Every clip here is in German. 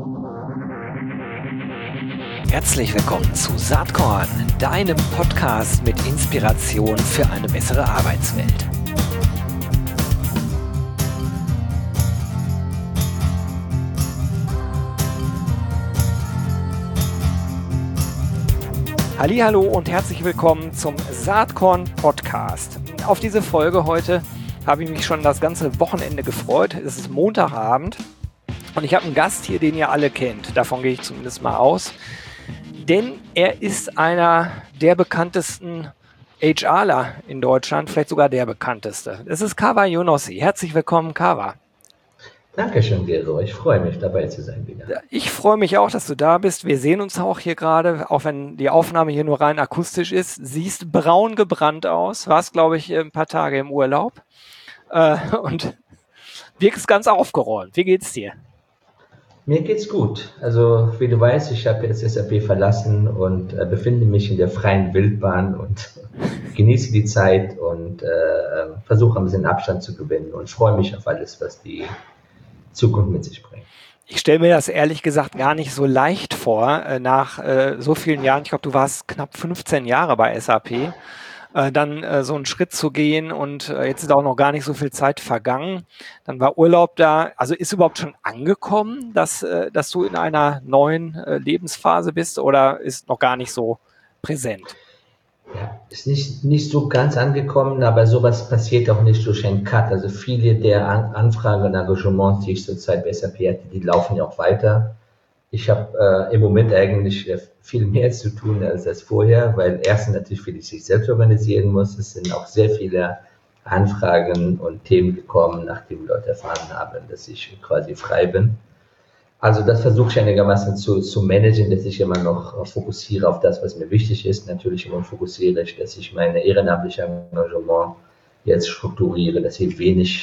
Herzlich willkommen zu Saatkorn, deinem Podcast mit Inspiration für eine bessere Arbeitswelt. Hallihallo und herzlich willkommen zum Saatkorn Podcast. Auf diese Folge heute habe ich mich schon das ganze Wochenende gefreut. Es ist Montagabend und ich habe einen Gast hier, den ihr alle kennt. Davon gehe ich zumindest mal aus. Denn er ist einer der bekanntesten HRler in Deutschland, vielleicht sogar der bekannteste. Es ist Kawa Younossi. Herzlich willkommen, Kawa. Dankeschön, Gero. Ich freue mich, dabei zu sein wieder. Ich freue mich auch, dass du da bist. Wir sehen uns auch hier gerade, auch wenn die Aufnahme hier nur rein akustisch ist. Siehst braun gebrannt aus. Warst, glaube ich, ein paar Tage im Urlaub. Und wirkst ganz aufgeräumt. Wie geht's dir? Mir geht's gut. Also, wie du weißt, ich habe jetzt SAP verlassen und befinde mich in der freien Wildbahn und genieße die Zeit und versuche ein bisschen Abstand zu gewinnen und freue mich auf alles, was die Zukunft mit sich bringt. Ich stelle mir das ehrlich gesagt gar nicht so leicht vor, nach so vielen Jahren, ich glaube, du warst knapp 15 Jahre bei SAP, dann so einen Schritt zu gehen und jetzt ist auch noch gar nicht so viel Zeit vergangen. Dann war Urlaub da. Also ist überhaupt schon angekommen, dass du in einer neuen Lebensphase bist oder ist noch gar nicht so präsent? Ja, ist nicht so ganz angekommen, aber sowas passiert auch nicht durch einen Cut. Also viele der Anfragen und Engagements, die ich zurzeit bei SAP hatte, die laufen ja auch weiter. Ich habe im Moment eigentlich viel mehr zu tun als vorher, weil erstens natürlich viel ich sich selbst organisieren muss. Es sind auch sehr viele Anfragen und Themen gekommen, nachdem Leute erfahren haben, dass ich quasi frei bin. Also das versuche ich einigermaßen zu managen, dass ich immer noch fokussiere auf das, was mir wichtig ist. Natürlich immer fokussiere ich, dass ich meine ehrenamtliche Engagement jetzt strukturiere, dass ich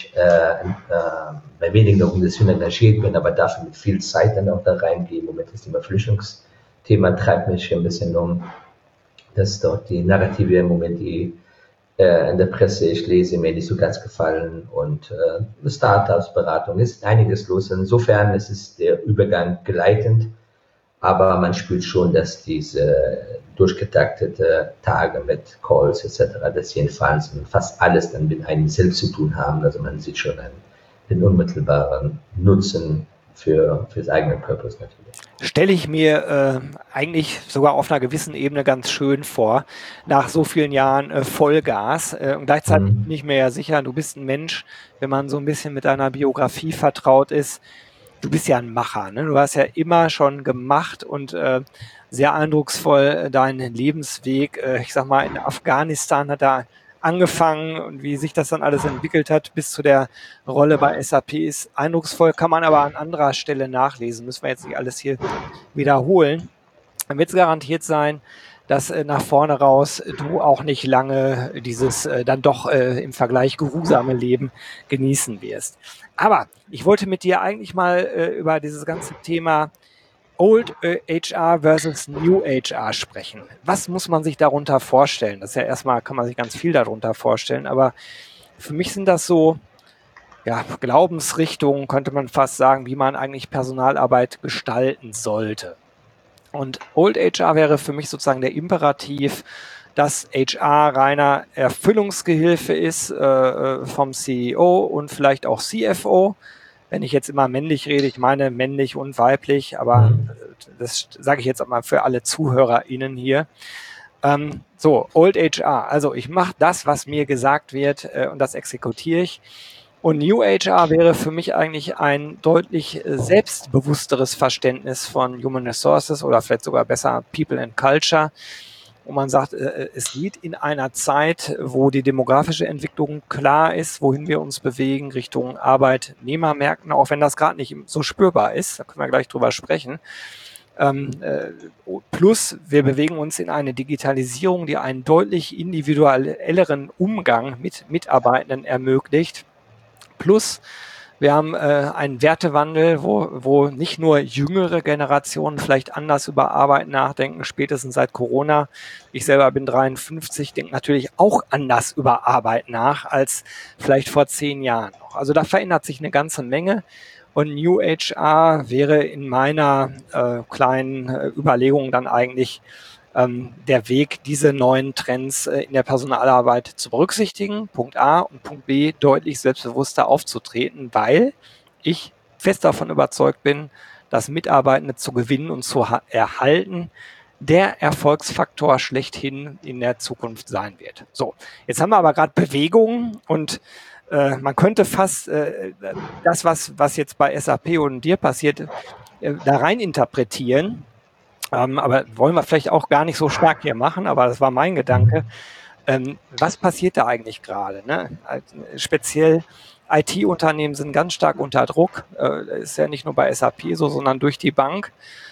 bei wenigen Organisationen engagiert bin, aber dafür mit viel Zeit dann auch da reingehe. Im Moment ist das Flüchtlingsthema treibt mich ein bisschen um. Das ist doch die Narrative im Moment, die in der Presse ich lese, mir nicht so ganz gefallen und Startups, Beratung, ist einiges los. Insofern ist es der Übergang gleitend, aber man spürt schon, dass diese durchgetaktete Tage mit Calls etc., dass jedenfalls fast alles dann mit einem selbst zu tun haben. Also man sieht schon den unmittelbaren Nutzen fürs eigene Purpose natürlich. Stelle ich mir eigentlich sogar auf einer gewissen Ebene ganz schön vor, nach so vielen Jahren Vollgas. Und gleichzeitig bin ich mir ja sicher, du bist ein Mensch, wenn man so ein bisschen mit deiner Biografie vertraut ist, du bist ja ein Macher, ne? Du hast ja immer schon gemacht und sehr eindrucksvoll deinen Lebensweg, ich sag mal, in Afghanistan hat da angefangen und wie sich das dann alles entwickelt hat bis zu der Rolle bei SAP ist eindrucksvoll, kann man aber an anderer Stelle nachlesen. Müssen wir jetzt nicht alles hier wiederholen. Dann wird es garantiert sein, dass nach vorne raus du auch nicht lange dieses dann doch im Vergleich geruhsame Leben genießen wirst. Aber ich wollte mit dir eigentlich mal über dieses ganze Thema Old HR versus New HR sprechen. Was muss man sich darunter vorstellen? Das ist ja erstmal, kann man sich ganz viel darunter vorstellen, aber für mich sind das so, ja, Glaubensrichtungen, könnte man fast sagen, wie man eigentlich Personalarbeit gestalten sollte. Und Old HR wäre für mich sozusagen der Imperativ, dass HR reiner Erfüllungsgehilfe ist vom CEO und vielleicht auch CFO. Wenn ich jetzt immer männlich rede, ich meine männlich und weiblich, aber das sage ich jetzt auch mal für alle ZuhörerInnen hier. Old HR, also ich mache das, was mir gesagt wird und das exekutiere ich. Und New HR wäre für mich eigentlich ein deutlich selbstbewussteres Verständnis von Human Resources oder vielleicht sogar besser People and Culture. Und man sagt, es geht in einer Zeit, wo die demografische Entwicklung klar ist, wohin wir uns bewegen, Richtung Arbeitnehmermärkten, auch wenn das gerade nicht so spürbar ist, da können wir gleich drüber sprechen. Plus, wir bewegen uns in eine Digitalisierung, die einen deutlich individuelleren Umgang mit Mitarbeitenden ermöglicht. Plus, wir haben einen Wertewandel, wo nicht nur jüngere Generationen vielleicht anders über Arbeit nachdenken, spätestens seit Corona. Ich selber bin 53, denke natürlich auch anders über Arbeit nach als vielleicht vor 10 Jahren noch. Also da verändert sich eine ganze Menge. Und New HR wäre in meiner kleinen Überlegung dann eigentlich der Weg, diese neuen Trends in der Personalarbeit zu berücksichtigen, Punkt A, und Punkt B, deutlich selbstbewusster aufzutreten, weil ich fest davon überzeugt bin, dass Mitarbeitende zu gewinnen und zu erhalten der Erfolgsfaktor schlechthin in der Zukunft sein wird. So, jetzt haben wir aber gerade Bewegungen und man könnte fast das, was jetzt bei SAP und dir passiert, da rein interpretieren. Aber wollen wir vielleicht auch gar nicht so stark hier machen, aber das war mein Gedanke. Was passiert da eigentlich gerade? Ne? Speziell IT-Unternehmen sind ganz stark unter Druck. Ist ja nicht nur bei SAP so, sondern durch die Bank.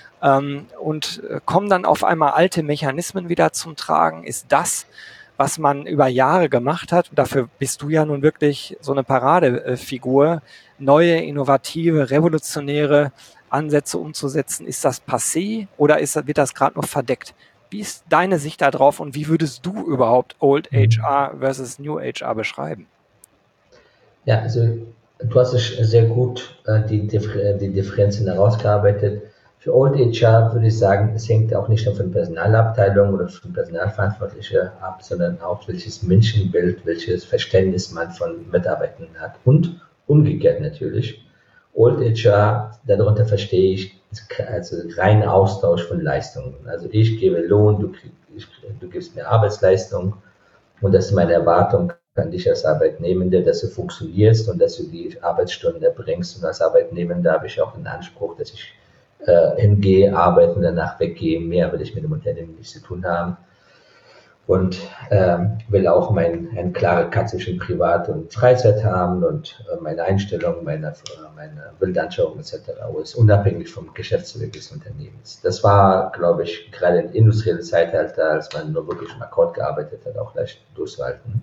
Und kommen dann auf einmal alte Mechanismen wieder zum Tragen? Ist das, was man über Jahre gemacht hat, und dafür bist du ja nun wirklich so eine Paradefigur, neue, innovative, revolutionäre Ansätze umzusetzen, ist das passé oder wird das gerade noch verdeckt? Wie ist deine Sicht da drauf und wie würdest du überhaupt Old HR versus New HR beschreiben? Ja, also du hast es sehr gut die Differenzen herausgearbeitet. Für Old HR würde ich sagen, es hängt auch nicht nur von Personalabteilung oder von Personalverantwortlichen ab, sondern auch welches Menschenbild, welches Verständnis man von Mitarbeitern hat und umgekehrt natürlich. Old HR, darunter verstehe ich also reinen Austausch von Leistungen. Also ich gebe Lohn, du gibst mir Arbeitsleistung und das ist meine Erwartung an dich als Arbeitnehmender, dass du funktionierst und dass du die Arbeitsstunden erbringst. Und als Arbeitnehmender habe ich auch den Anspruch, dass ich hingehe, arbeite und danach weggehe. Mehr will ich mit dem Unternehmen nichts zu tun haben. Und will auch eine klare Cut zwischen Privat und Freizeit haben und meine Einstellung, meine Bildanschauung etc. ist unabhängig vom Geschäftsweg des Unternehmens. Das war, glaube ich, gerade im industriellen Zeitalter, als man nur wirklich im Akkord gearbeitet hat, auch leicht durchzuhalten.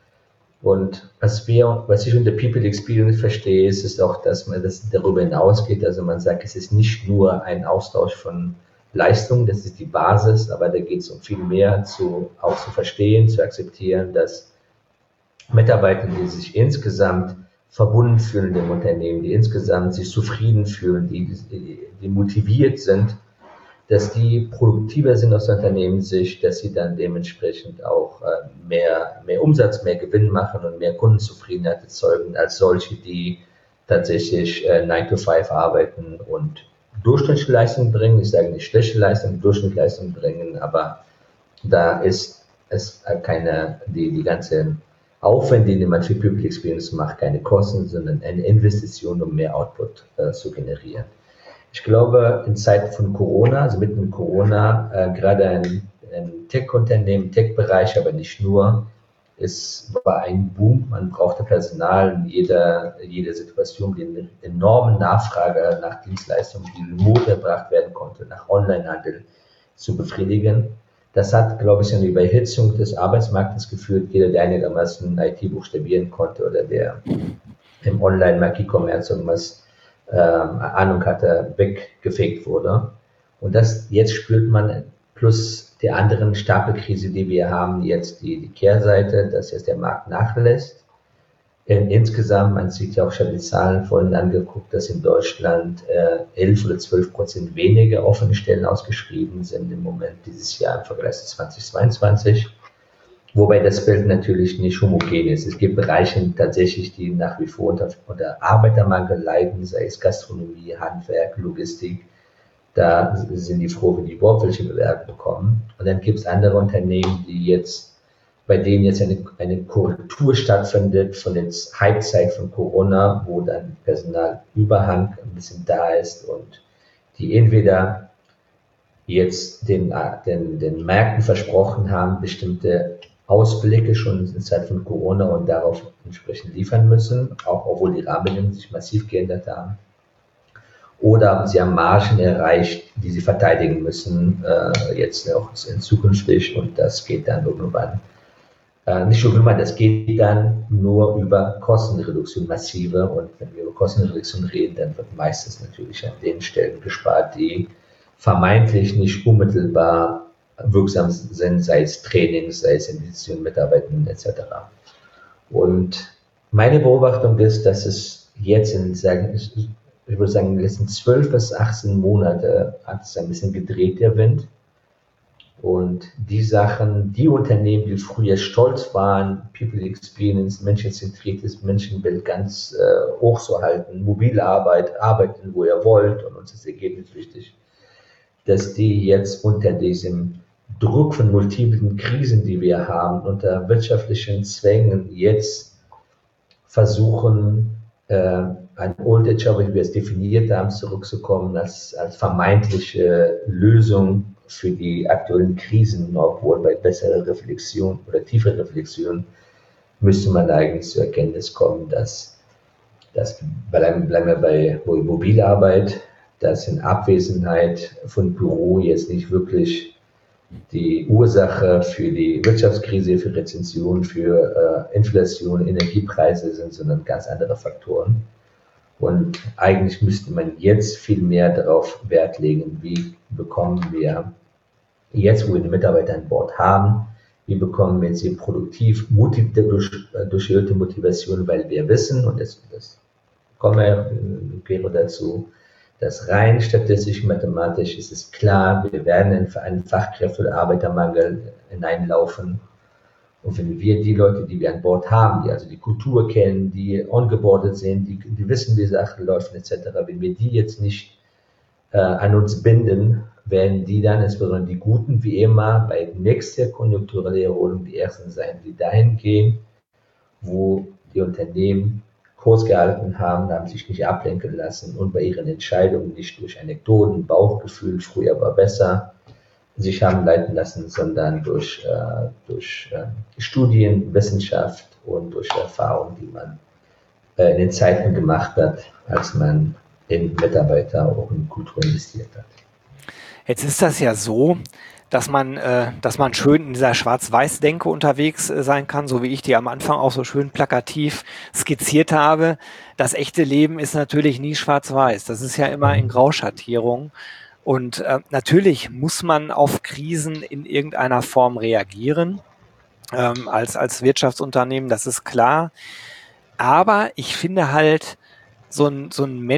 Und was ich unter People Experience verstehe, ist auch, dass man das darüber hinausgeht. Also man sagt, es ist nicht nur ein Austausch von Leistung, das ist die Basis, aber da geht es um viel mehr, auch zu verstehen, zu akzeptieren, dass Mitarbeiter, die sich insgesamt verbunden fühlen im Unternehmen, die insgesamt sich zufrieden fühlen, die motiviert sind, dass die produktiver sind aus Unternehmenssicht, dass sie dann dementsprechend auch mehr Umsatz, mehr Gewinn machen und mehr Kundenzufriedenheit erzeugen, als solche, die tatsächlich 9 to 5 arbeiten und durchschnittliche Leistung bringen. Ich sage nicht schlechte Leistung, durchschnittliche Leistung bringen, aber da ist es die ganze Aufwände, die man für People Experience macht, keine Kosten, sondern eine Investition, um mehr Output zu generieren. Ich glaube, in Zeiten von Corona, also mitten in Corona, gerade ein Tech-Unternehmen, Tech-Bereich, aber nicht nur, war ein Boom. Man brauchte Personal in jeder Situation, die enorme Nachfrage nach Dienstleistungen, die remote erbracht werden konnte, nach Onlinehandel zu befriedigen. Das hat, glaube ich, eine Überhitzung des Arbeitsmarktes geführt. Jeder, der einigermaßen IT buchstabieren konnte oder der im Online-Market E-Commerce irgendwas Ahnung hatte, weggefegt wurde. Und jetzt spürt man plus der anderen Stapelkrise, die wir haben, jetzt die Kehrseite, dass jetzt der Markt nachlässt. Insgesamt, man sieht ja auch schon die Zahlen vorhin angeguckt, dass in Deutschland 11 oder 12% weniger offene Stellen ausgeschrieben sind im Moment dieses Jahr im Vergleich zu 2022. Wobei das Bild natürlich nicht homogen ist. Es gibt Bereiche tatsächlich, die nach wie vor unter Arbeitermangel leiden, sei es Gastronomie, Handwerk, Logistik. Da sind die froh, wenn die überhaupt welche Bewerbungen bekommen. Und dann gibt es andere Unternehmen, bei denen jetzt eine Korrektur stattfindet von der Halbzeit von Corona, wo dann Personalüberhang ein bisschen da ist und die entweder jetzt den Märkten versprochen haben, bestimmte Ausblicke schon in Zeit von Corona und darauf entsprechend liefern müssen, auch obwohl die Rahmenbedingungen sich massiv geändert haben. Oder sie haben Margen erreicht, die sie verteidigen müssen, jetzt auch in zukünftig, und das geht dann irgendwann. Nicht nur irgendwann, das geht dann nur über Kostenreduktion, massive, und wenn wir über Kostenreduktion reden, dann wird meistens natürlich an den Stellen gespart, die vermeintlich nicht unmittelbar wirksam sind, sei es Trainings, sei es Investitionen, Mitarbeitern etc. Und meine Beobachtung ist, dass es jetzt ich würde sagen, in den letzten 12 bis 18 Monate hat es ein bisschen gedreht, der Wind. Und die Sachen, die Unternehmen, die früher stolz waren, People Experience, menschenzentriertes Menschenbild ganz hoch zu halten, mobile Arbeit, arbeiten, wo ihr wollt und uns ist das Ergebnis wichtig, dass die jetzt unter diesem Druck von multiplen Krisen, die wir haben, unter wirtschaftlichen Zwängen jetzt versuchen, ein Old Job, wie wir es definiert haben, zurückzukommen als vermeintliche Lösung für die aktuellen Krisen, obwohl bei besserer Reflexion oder tiefer Reflexion müsste man eigentlich zur Erkenntnis kommen, dass bleiben wir bei mobile Arbeit, dass in Abwesenheit von Büro jetzt nicht wirklich die Ursache für die Wirtschaftskrise, für Rezession, für Inflation, Energiepreise sind, sondern ganz andere Faktoren. Und eigentlich müsste man jetzt viel mehr darauf Wert legen, wie bekommen wir jetzt, wo wir die Mitarbeiter an Bord haben, wie bekommen wir sie produktiv, durch erhöhte Motivation, weil wir wissen, und das kommen wir dazu, dass rein statistisch, mathematisch ist es klar, wir werden in einen Fachkräfte- oder Arbeitermangel hineinlaufen. Und wenn wir die Leute, die wir an Bord haben, die also die Kultur kennen, die ongeboardet sind, die wissen, wie Sachen laufen etc., wenn wir die jetzt nicht an uns binden, werden die dann, insbesondere die Guten, wie immer, bei nächster konjunktureller Erholung die Ersten sein, die dahin gehen, wo die Unternehmen Kurs gehalten haben sich nicht ablenken lassen und bei ihren Entscheidungen nicht durch Anekdoten, Bauchgefühl, früher war besser, sich haben leiten lassen, sondern durch Studien, Wissenschaft und durch Erfahrung, die man in den Zeiten gemacht hat, als man in Mitarbeiter auch in Kultur investiert hat. Jetzt ist das ja so, dass man schön in dieser Schwarz-Weiß-Denke unterwegs sein kann, so wie ich die am Anfang auch so schön plakativ skizziert habe. Das echte Leben ist natürlich nie schwarz-weiß. Das ist ja immer in Grauschattierung. Und natürlich muss man auf Krisen in irgendeiner Form reagieren, als Wirtschaftsunternehmen, das ist klar. Aber ich finde halt, so ein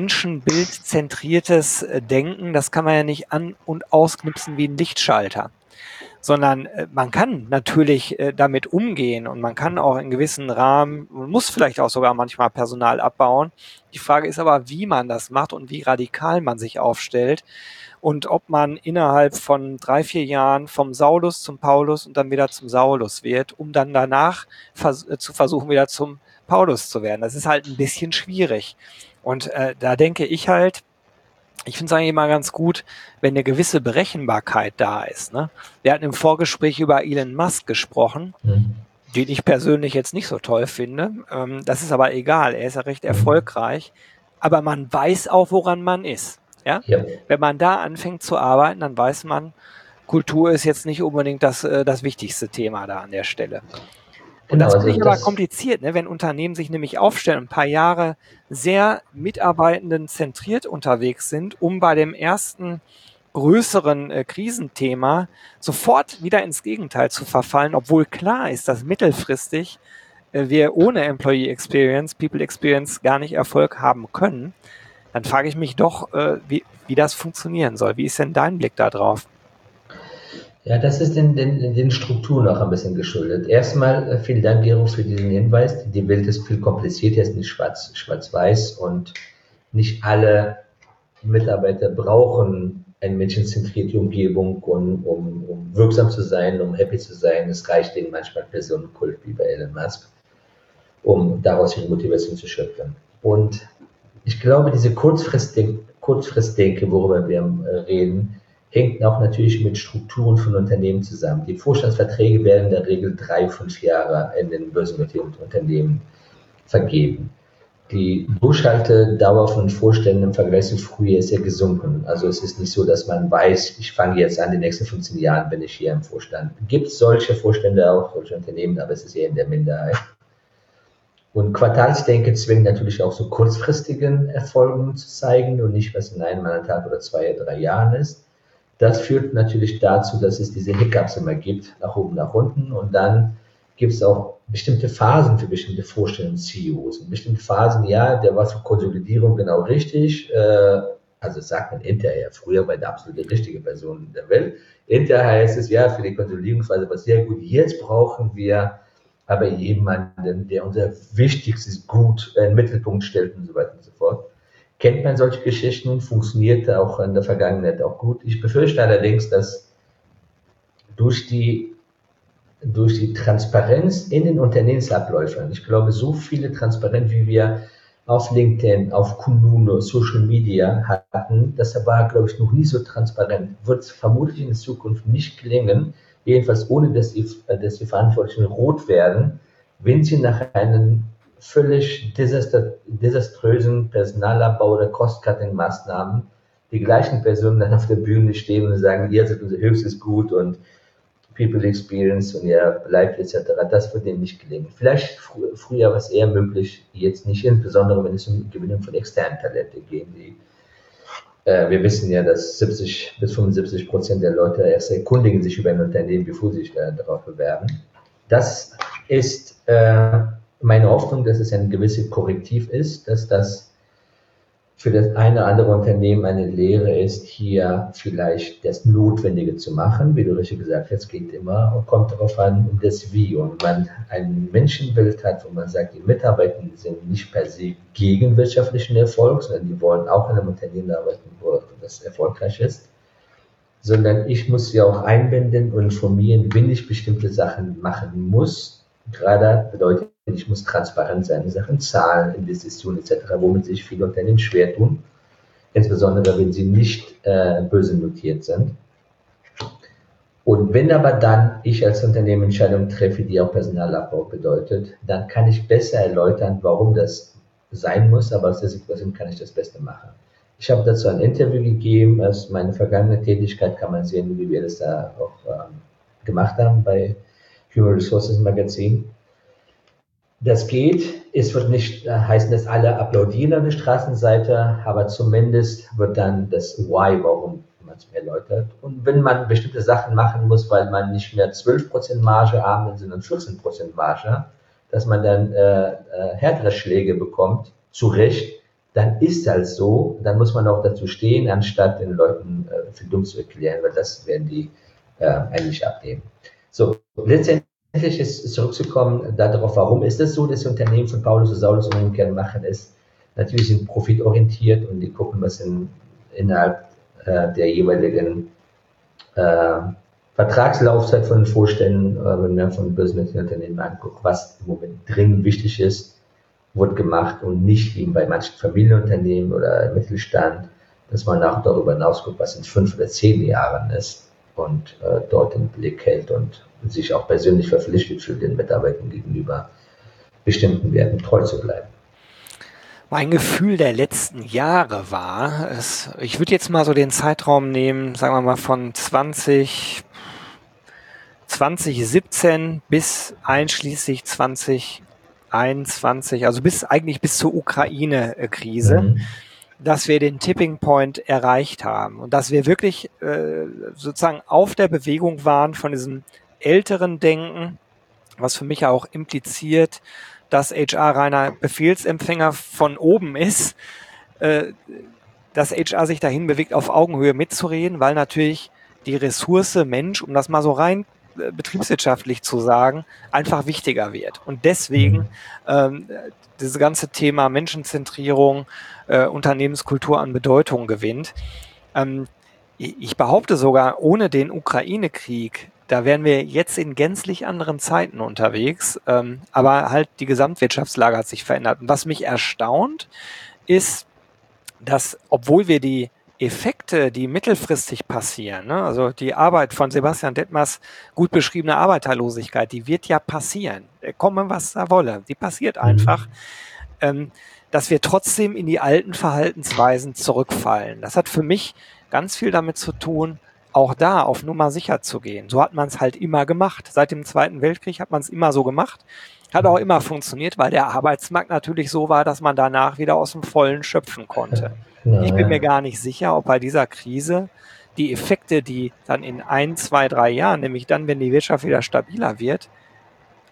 menschenbildzentriertes Denken, das kann man ja nicht an- und ausknipsen wie ein Lichtschalter, sondern man kann natürlich damit umgehen und man kann auch in gewissen Rahmen, man muss vielleicht auch sogar manchmal Personal abbauen. Die Frage ist aber, wie man das macht und wie radikal man sich aufstellt und ob man innerhalb von 3-4 Jahren vom Saulus zum Paulus und dann wieder zum Saulus wird, um dann danach zu versuchen, wieder zum Paulus zu werden. Das ist halt ein bisschen schwierig. Und da denke ich halt, ich finde es eigentlich immer ganz gut, wenn eine gewisse Berechenbarkeit da ist. Ne? Wir hatten im Vorgespräch über Elon Musk gesprochen, den ich persönlich jetzt nicht so toll finde. Das ist aber egal, er ist ja recht erfolgreich. Aber man weiß auch, woran man ist. Ja? Ja. Wenn man da anfängt zu arbeiten, dann weiß man, Kultur ist jetzt nicht unbedingt das wichtigste Thema da an der Stelle. Und Genau, das finde ich also aber kompliziert, ne? Wenn Unternehmen sich nämlich aufstellen, ein paar Jahre sehr Mitarbeitenden zentriert unterwegs sind, um bei dem ersten größeren Krisenthema sofort wieder ins Gegenteil zu verfallen, obwohl klar ist, dass mittelfristig wir ohne Employee Experience, People Experience gar nicht Erfolg haben können, dann frage ich mich doch, wie das funktionieren soll. Wie ist denn dein Blick da drauf? Ja, das ist den Strukturen auch ein bisschen geschuldet. Erstmal vielen Dank, Gero, für diesen Hinweis. Die Welt ist viel komplizierter, ist nicht schwarz-weiß und nicht alle Mitarbeiter brauchen eine menschenzentrierte Umgebung, um wirksam zu sein, um happy zu sein. Es reicht denen manchmal Personenkult wie bei Elon Musk, um daraus ihre Motivation zu schöpfen. Und ich glaube, diese Kurzfristdenke, worüber wir reden, hängt auch natürlich mit Strukturen von Unternehmen zusammen. Die Vorstandsverträge werden in der Regel 3-5 Jahre in den börsennotierten Unternehmen vergeben. Die Durchhaltedauer von Vorständen im Vergleich zu früher ist ja gesunken. Also es ist nicht so, dass man weiß, ich fange jetzt an, die nächsten 15 Jahren bin ich hier im Vorstand. Es gibt solche Vorstände auch, solche Unternehmen, aber es ist eher in der Minderheit. Und Quartalsdenke zwingt natürlich auch so kurzfristigen Erfolgen zu zeigen und nicht, was in einem Tag oder 2, 3 Jahren ist. Das führt natürlich dazu, dass es diese Hiccups immer gibt, nach oben, nach unten. Und dann gibt es auch bestimmte Phasen für bestimmte Vorstellungs-CEOs. In bestimmten Phasen, ja, der war für Konsolidierung genau richtig. Also sagt man hinterher, früher war der absolute richtige Person der Welt. Hinterher heißt es, ja, für die Konsolidierungsphase war es sehr gut. Jetzt brauchen wir aber jemanden, der unser wichtigstes Gut in den Mittelpunkt stellt und so weiter und so fort. Kennt man solche Geschichten, funktionierte auch in der Vergangenheit auch gut. Ich befürchte allerdings, dass durch die Transparenz in den Unternehmensabläufen, ich glaube, so viele Transparenz, wie wir auf LinkedIn, auf Kununu, Social Media hatten, das war, glaube ich, noch nie so transparent. Wird vermutlich in der Zukunft nicht gelingen, jedenfalls ohne, dass die Verantwortlichen rot werden, wenn sie nach einem völlig desaströsen Personalabbau oder Cost-Cutting-Maßnahmen die gleichen Personen dann auf der Bühne stehen und sagen, ihr seid unser höchstes Gut und People Experience und ja, bleibt etc. Das wird denen nicht gelingen. Vielleicht früher war es eher möglich, jetzt nicht, insbesondere wenn es um die Gewinnung von externen Talenten geht. Wir wissen ja, dass 70 bis 75% der Leute erst erkundigen sich über ein Unternehmen, bevor sie sich darauf bewerben. Das ist meine Hoffnung, dass es ein gewisses Korrektiv ist, dass das für das eine oder andere Unternehmen eine Lehre ist, hier vielleicht das Notwendige zu machen. Wie du richtig gesagt hast, geht immer und kommt darauf an, um das Wie. Und man ein Menschenbild hat, wo man sagt, die Mitarbeiter sind nicht per se gegen wirtschaftlichen Erfolg, sondern die wollen auch in einem Unternehmen arbeiten, wo das erfolgreich ist. Sondern ich muss sie auch einbinden und informieren, wenn ich bestimmte Sachen machen muss. Gerade bedeutet, ich muss transparent sein in Sachen Zahlen, Investitionen etc., womit sich viele Unternehmen schwer tun, insbesondere wenn sie nicht börsennotiert sind. Und wenn aber dann ich als Unternehmen Entscheidungen treffe, die auch Personalabbau bedeutet, dann kann ich besser erläutern, warum das sein muss, aber aus der Situation kann ich das Beste machen. Ich habe dazu ein Interview gegeben, aus meiner vergangenen Tätigkeit kann man sehen, wie wir das da auch gemacht haben bei Human Resources Magazin. Das geht, es wird nicht heißen, dass alle applaudieren an der Straßenseite, aber zumindest wird dann das Why, warum man es erläutert. Und wenn man bestimmte Sachen machen muss, weil man nicht mehr 12% Marge haben will, sondern 14% Marge, dass man dann härtere Schläge bekommt, zu Recht, dann ist das so, dann muss man auch dazu stehen, anstatt den Leuten für dumm zu erklären, weil das werden die eigentlich abnehmen. So, letztendlich ist zurückzukommen darauf, warum ist es so, dass Unternehmen von Paulus und Saulus Unternehmen gerne machen, ist, natürlich sind profitorientiert und die gucken, was innerhalb der jeweiligen Vertragslaufzeit von den Vorständen, wenn man von börsennotierten Unternehmen anguckt, was im Moment dringend wichtig ist, wird gemacht und nicht wie bei manchen Familienunternehmen oder Mittelstand, dass man auch darüber hinaus guckt, was in 5 oder 10 Jahren ist und dort den Blick hält und sich auch persönlich verpflichtet fühlt, den Mitarbeitern gegenüber bestimmten Werten treu zu bleiben. Mein Gefühl der letzten Jahre war, ich würde jetzt mal so den Zeitraum nehmen, sagen wir mal von 2017 bis einschließlich 2021, also eigentlich bis zur Ukraine-Krise, dass wir den Tipping Point erreicht haben und dass wir wirklich sozusagen auf der Bewegung waren von diesem älteren Denken, was für mich auch impliziert, dass HR reiner Befehlsempfänger von oben ist, dass HR sich dahin bewegt, auf Augenhöhe mitzureden, weil natürlich die Ressource Mensch, um das mal so rein betriebswirtschaftlich zu sagen, einfach wichtiger wird. Und deswegen dieses ganze Thema Menschenzentrierung, Unternehmenskultur an Bedeutung gewinnt. Ich behaupte sogar, ohne den Ukraine-Krieg, da wären wir jetzt in gänzlich anderen Zeiten unterwegs, aber halt die Gesamtwirtschaftslage hat sich verändert. Und was mich erstaunt, ist, dass, obwohl wir die Effekte, die mittelfristig passieren, ne, also die Arbeit von Sebastian Detmers gut beschriebene Arbeiterlosigkeit, die wird ja passieren. Komme, was da wolle. Die passiert einfach. Dass wir trotzdem in die alten Verhaltensweisen zurückfallen. Das hat für mich ganz viel damit zu tun, auch da auf Nummer sicher zu gehen. So hat man es halt immer gemacht. Seit dem Zweiten Weltkrieg hat man es immer so gemacht. Hat auch immer funktioniert, weil der Arbeitsmarkt natürlich so war, dass man danach wieder aus dem Vollen schöpfen konnte. Ich bin mir gar nicht sicher, ob bei dieser Krise die Effekte, die dann in 1, 2, 3 Jahren, nämlich dann, wenn die Wirtschaft wieder stabiler wird,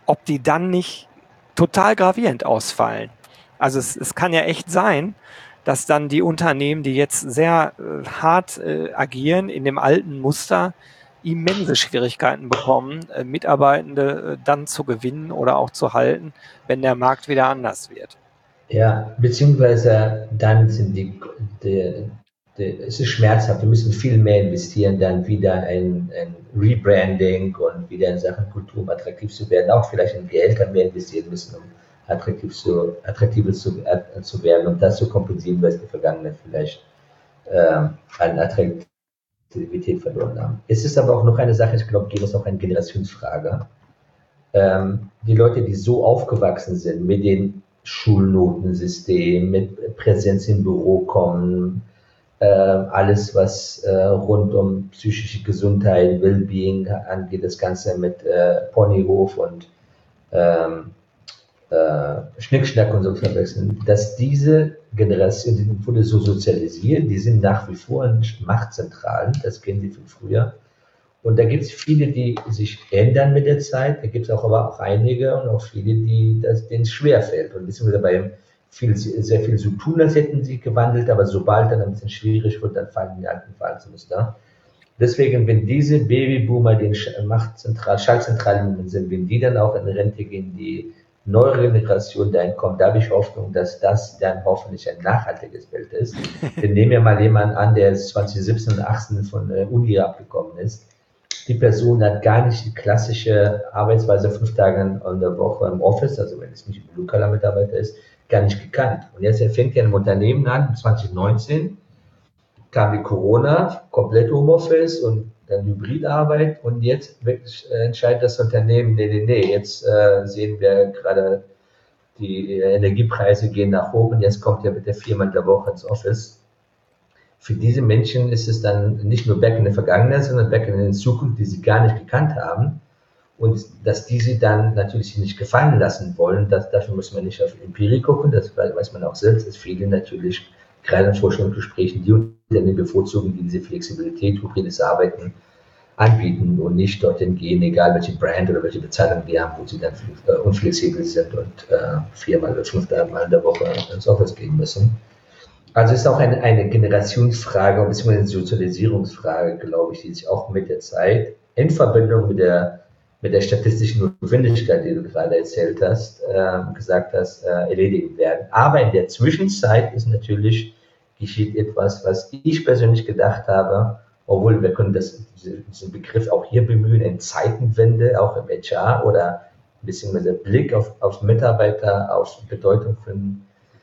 ob die dann nicht total gravierend ausfallen. Also es kann ja echt sein, dass dann die Unternehmen, die jetzt sehr hart agieren in dem alten Muster, immense Schwierigkeiten bekommen, Mitarbeitende dann zu gewinnen oder auch zu halten, wenn der Markt wieder anders wird. Ja, beziehungsweise dann sind es ist schmerzhaft, wir müssen viel mehr investieren, dann wieder ein Rebranding und wieder in Sachen Kultur, um attraktiv zu werden, auch vielleicht in Geld mehr investieren müssen, um attraktiver zu werden und das zu kompensieren, was in der Vergangenheit vielleicht an Attraktivität verloren haben. Es ist aber auch noch eine Sache, ich glaube, es ist auch eine Generationsfrage. Die Leute, die so aufgewachsen sind mit den Schulnotensystem, mit Präsenz im Büro kommen, alles, was rund um psychische Gesundheit, Wellbeing angeht, das Ganze mit Ponyhof und Schnickschnack und so verwechseln, dass diese Generation, die wurde so sozialisiert, die sind nach wie vor in Machtzentralen, das kennen sie von früher. Und da gibt es viele, die sich ändern mit der Zeit, da gibt es aber auch einige und auch viele, denen es schwerfällt. Und beziehungsweise bei sehr viel so tun, als hätten sie gewandelt, aber sobald dann ein bisschen schwierig wird, dann fallen die alten Verhaltensmuster. Deswegen, wenn diese Babyboomer, die in Schaltzentralen sind, wenn die dann auch in Rente gehen, die neuere Generation dahin kommt, da habe ich Hoffnung, dass das dann hoffentlich ein nachhaltiges Bild ist. Wir nehmen ja mal jemanden an, der 2017 und 2018 von der Uni abgekommen ist. Die Person hat gar nicht die klassische Arbeitsweise 5 Tage in der Woche im Office, also wenn es nicht ein lokaler Mitarbeiter ist, gar nicht gekannt. Und jetzt fängt er ein Unternehmen an, 2019, kam die Corona, komplett Homeoffice und dann Hybridarbeit und jetzt entscheidet das Unternehmen, nee, jetzt sehen wir gerade, die Energiepreise gehen nach oben und jetzt kommt er mit der 4 Mal in der Woche ins Office. Für diese Menschen ist es dann nicht nur back in der Vergangenheit, sondern back in der Zukunft, die sie gar nicht gekannt haben. Und dass die sie dann natürlich nicht gefallen lassen wollen, dafür muss man nicht auf Empirie gucken, das weiß man auch selbst, dass viele natürlich, gerade in Vorstellungsgesprächen, die Unternehmen bevorzugen, die diese Flexibilität, hybrides Arbeiten anbieten und nicht dorthin gehen, egal welche Brand oder welche Bezahlung die haben, wo sie dann unflexibel sind und 4 oder 5 Mal in der Woche ins Office gehen müssen. Also ist auch eine Generationsfrage bzw. eine Sozialisierungsfrage, glaube ich, die sich auch mit der Zeit in Verbindung mit der statistischen Notwendigkeit, die du gerade erzählt hast, gesagt hast, erledigen werden. Aber in der Zwischenzeit geschieht etwas, was ich persönlich gedacht habe, obwohl wir können diesen Begriff auch hier bemühen, in Zeitenwende, auch im HR oder beziehungsweise Blick auf Mitarbeiter, auf Bedeutung von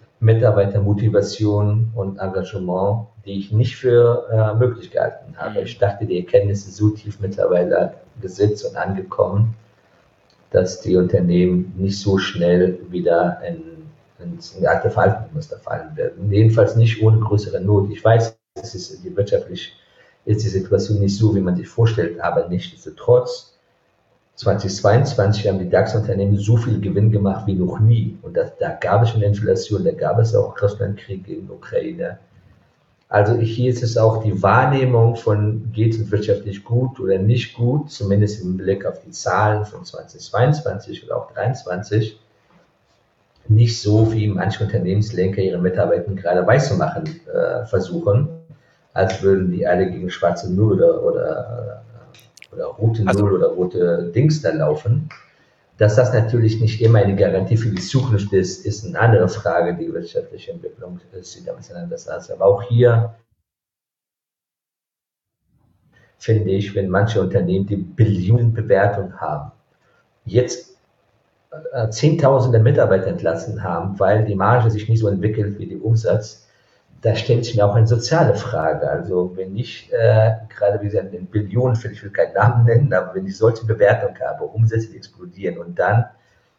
Mitarbeitermotivation und Engagement, die ich nicht für möglich gehalten habe. Ich dachte, die Erkenntnis ist so tief mittlerweile gesetzt und angekommen, dass die Unternehmen nicht so schnell wieder ins alte Verhaltensmuster fallen werden. Jedenfalls nicht ohne größere Not. Ich weiß, wirtschaftlich ist die Situation nicht so, wie man sich vorstellt, aber nichtsdestotrotz 2022 haben die DAX-Unternehmen so viel Gewinn gemacht wie noch nie. Und da gab es schon Inflation, da gab es auch Russlandkrieg gegen Ukraine. Also hier ist es auch die Wahrnehmung von, geht es wirtschaftlich gut oder nicht gut, zumindest im Blick auf die Zahlen von 2022 oder auch 2023, nicht so, wie manche Unternehmenslenker ihre Mitarbeiter gerade weiß zu machen versuchen, als würden die alle gegen schwarze Null oder rote Null oder rote Dings da laufen. Dass das natürlich nicht immer eine Garantie für die Zukunft ist eine andere Frage. Die wirtschaftliche Entwicklung sieht ein bisschen anders aus. Aber auch hier finde ich, wenn manche Unternehmen die Billionenbewertung haben, jetzt Zehntausende Mitarbeiter entlassen haben, weil die Marge sich nicht so entwickelt wie der Umsatz, da stellt sich mir auch eine soziale Frage. Also wenn ich, gerade wie gesagt, in Billionen, ich will keinen Namen nennen, aber wenn ich solche Bewertungen habe, Umsätze die explodieren und dann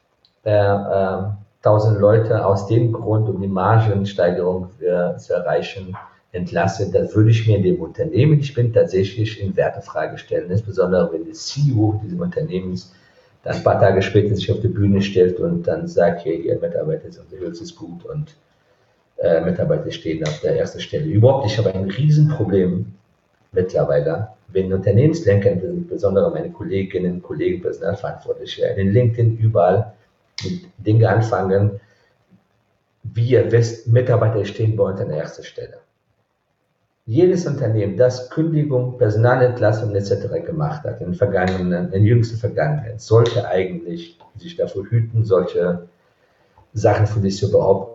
1000 Leute aus dem Grund, um die Margensteigerung zu erreichen, entlasse, dann würde ich mir in dem Unternehmen, ich bin tatsächlich in Wertefrage stellen, insbesondere wenn der CEO dieses Unternehmens dann ein paar Tage später sich auf die Bühne stellt und dann sagt, hey, ihr Mitarbeiter sind unser höchstes Gut und Mitarbeiter stehen auf der ersten Stelle. Überhaupt, ich habe ein Riesenproblem mittlerweile wenn Unternehmenslenker, insbesondere meine Kolleginnen und Kollegen, Personalverantwortliche, in LinkedIn überall mit Dingen anfangen, wie ihr wisst, Mitarbeiter stehen bei uns an erster Stelle. Jedes Unternehmen, das Kündigung, Personalentlassung etc. gemacht hat in jüngster Vergangenheit, sollte eigentlich sich davor hüten, solche Sachen für sich zu behaupten.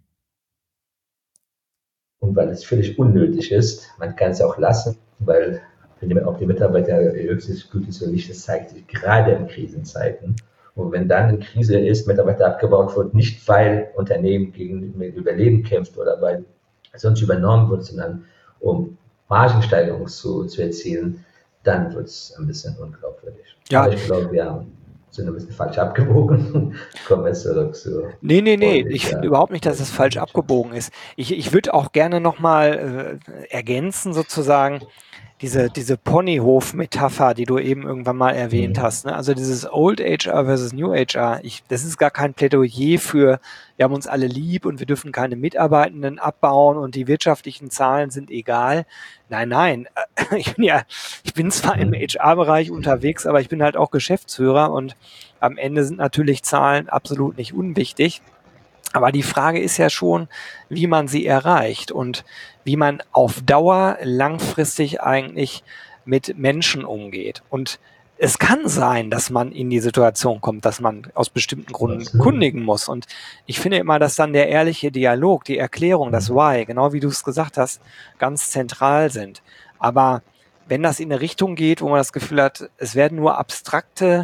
Und weil es völlig unnötig ist, man kann es auch lassen, weil ob die Mitarbeiter höchstes Gutes oder nicht, das zeigt sich gerade in Krisenzeiten. Und wenn dann eine Krise ist, Mitarbeiter abgebaut wird, nicht weil Unternehmen gegen Überleben kämpft oder weil sonst übernommen wird, sondern um Margensteigerung zu erzielen, dann wird es ein bisschen unglaubwürdig. Ja. Aber ich glaube, wir sind ein bisschen falsch abgebogen. Kommen wir zurück zu... Nee. Ich finde überhaupt nicht, dass es falsch abgebogen ist. Ich würde auch gerne nochmal ergänzen sozusagen, diese Ponyhof-Metapher, die du eben irgendwann mal erwähnt hast, ne? Also dieses Old HR versus New HR, das ist gar kein Plädoyer für, wir haben uns alle lieb und wir dürfen keine Mitarbeitenden abbauen und die wirtschaftlichen Zahlen sind egal. Nein. Ich bin zwar im HR-Bereich unterwegs, aber ich bin halt auch Geschäftsführer und am Ende sind natürlich Zahlen absolut nicht unwichtig. Aber die Frage ist ja schon, wie man sie erreicht und wie man auf Dauer langfristig eigentlich mit Menschen umgeht. Und es kann sein, dass man in die Situation kommt, dass man aus bestimmten Gründen kündigen muss. Und ich finde immer, dass dann der ehrliche Dialog, die Erklärung, das Why, genau wie du es gesagt hast, ganz zentral sind. Aber wenn das in eine Richtung geht, wo man das Gefühl hat, es werden nur abstrakte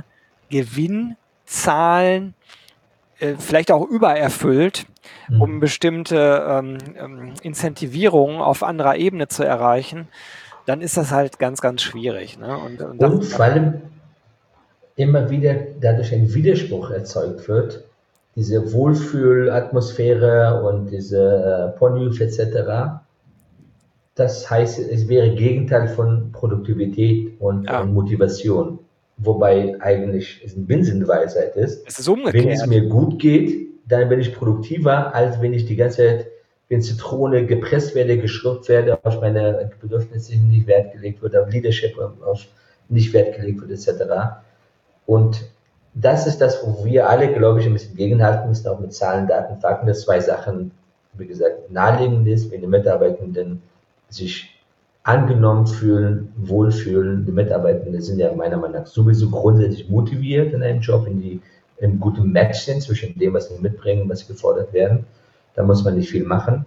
Gewinnzahlen vielleicht auch übererfüllt, um bestimmte Incentivierungen auf anderer Ebene zu erreichen, dann ist das halt ganz, ganz schwierig. Ne? Und vor allem immer wieder dadurch ein Widerspruch erzeugt wird, diese Wohlfühlatmosphäre und diese Ponyhof etc. Das heißt, es wäre Gegenteil von Produktivität und Motivation. Wobei eigentlich es eine Binsenweisheit ist. Es ist umgekehrt. Wenn es mir gut geht, dann bin ich produktiver, als wenn ich die ganze Zeit in Zitrone gepresst werde, geschrubbt werde, auf meine Bedürfnisse nicht Wert gelegt wird, auf Leadership auf nicht Wert gelegt wird, etc. Und das ist das, wo wir alle, glaube ich, ein bisschen gegenhalten müssen, auch mit Zahlen, Daten, Fakten, dass zwei Sachen, wie gesagt, naheliegend ist, wenn die Mitarbeitenden sich angenommen fühlen, wohlfühlen. Die Mitarbeitenden sind ja meiner Meinung nach sowieso grundsätzlich motiviert in einem Job, wenn die im guten Match sind zwischen dem, was sie mitbringen, was sie gefordert werden. Da muss man nicht viel machen.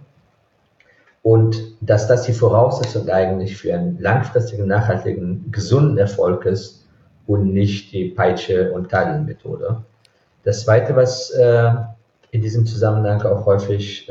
Und dass das die Voraussetzung eigentlich für einen langfristigen, nachhaltigen, gesunden Erfolg ist und nicht die Peitsche- und Tadeln-Methode. Das Zweite, was in diesem Zusammenhang auch häufig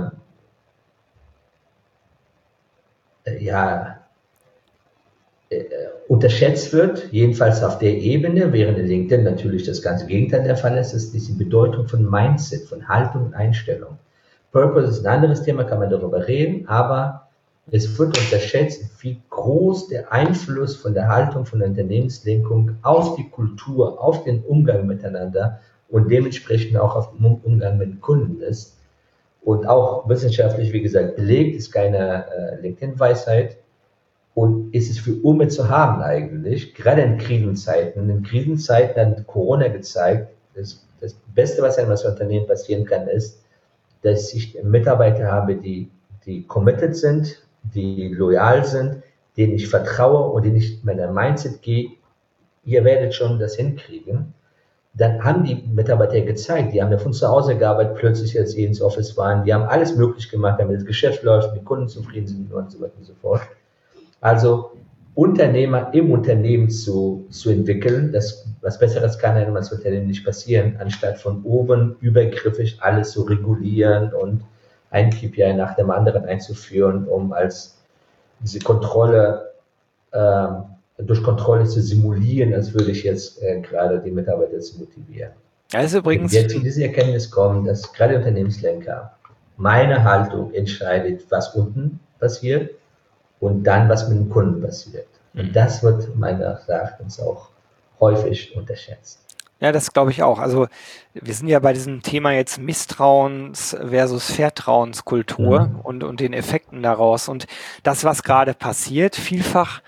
unterschätzt wird, jedenfalls auf der Ebene, während in LinkedIn natürlich das ganze Gegenteil der Fall ist die Bedeutung von Mindset, von Haltung und Einstellung. Purpose ist ein anderes Thema, kann man darüber reden, aber es wird unterschätzt, wie groß der Einfluss von der Haltung, von der Unternehmenslenkung auf die Kultur, auf den Umgang miteinander und dementsprechend auch auf den Umgang mit den Kunden ist. Und auch wissenschaftlich, wie gesagt, belegt, ist keine LinkedIn-Weisheit und ist es für Umme zu haben eigentlich, gerade in Krisenzeiten. In Krisenzeiten hat Corona gezeigt, das Beste, was einem als Unternehmen passieren kann, ist, dass ich Mitarbeiter habe, die committed sind, die loyal sind, denen ich vertraue und denen ich mit einem Mindset gehe, ihr werdet schon das hinkriegen. Dann haben die Mitarbeiter gezeigt, die haben ja von zu Hause gearbeitet, plötzlich jetzt ins Office waren, die haben alles möglich gemacht, damit das Geschäft läuft, die Kunden zufrieden sind und so weiter und so fort. Also Unternehmer im Unternehmen zu entwickeln, was Besseres kann einem als Unternehmen nicht passieren, anstatt von oben übergriffig alles zu regulieren und ein KPI nach dem anderen einzuführen, um als diese Kontrolle durch Kontrolle zu simulieren, als würde ich jetzt gerade die Mitarbeiter zu motivieren. Das ist übrigens, wenn wir zu dieser Erkenntnis kommen, dass gerade Unternehmenslenker meine Haltung entscheidet, was unten passiert und dann, was mit dem Kunden passiert. Und das wird meines Erachtens auch häufig unterschätzt. Ja, das glaube ich auch. Also wir sind ja bei diesem Thema jetzt Misstrauens versus Vertrauenskultur und den Effekten daraus. Und das, was gerade passiert, vielfach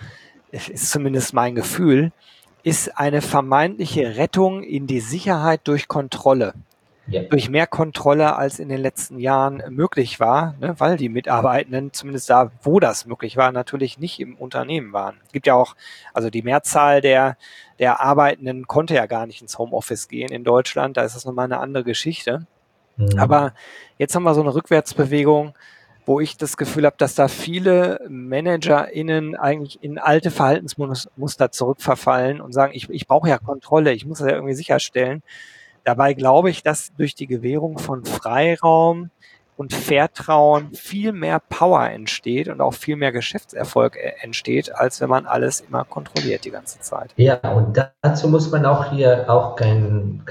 ist zumindest mein Gefühl, ist eine vermeintliche Rettung in die Sicherheit durch Kontrolle. Ja. Durch mehr Kontrolle, als in den letzten Jahren möglich war, ne, weil die Mitarbeitenden, zumindest da, wo das möglich war, natürlich nicht im Unternehmen waren. Es gibt ja auch, also die Mehrzahl der Arbeitenden konnte ja gar nicht ins Homeoffice gehen in Deutschland, da ist das nochmal eine andere Geschichte. Aber jetzt haben wir so eine Rückwärtsbewegung, wo ich das Gefühl habe, dass da viele ManagerInnen eigentlich in alte Verhaltensmuster zurückverfallen und sagen, ich brauche ja Kontrolle, ich muss das ja irgendwie sicherstellen. Dabei glaube ich, dass durch die Gewährung von Freiraum und Vertrauen viel mehr Power entsteht und auch viel mehr Geschäftserfolg entsteht, als wenn man alles immer kontrolliert die ganze Zeit. Ja, und dazu muss man auch hier auch kein